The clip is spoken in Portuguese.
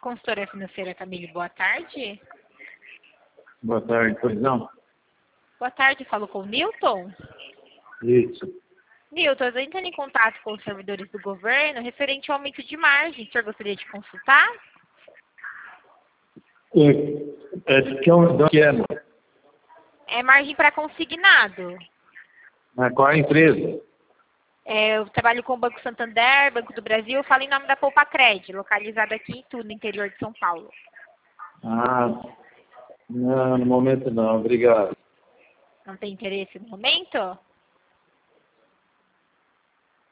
consultora financeira Camille, boa tarde. Boa tarde, pois não? Boa tarde, falo com o Newton. Isso. Newton, eu estou entrando em contato com os servidores do governo referente ao aumento de margem. O senhor gostaria de consultar? De que é? É margem para consignado. Mas qual é a empresa? Eu trabalho com o Banco Santander, Banco do Brasil. Eu falo em nome da Poupacred, localizada aqui em Itu, no interior de São Paulo. Ah, não, no momento não, obrigado. Não tem interesse no momento?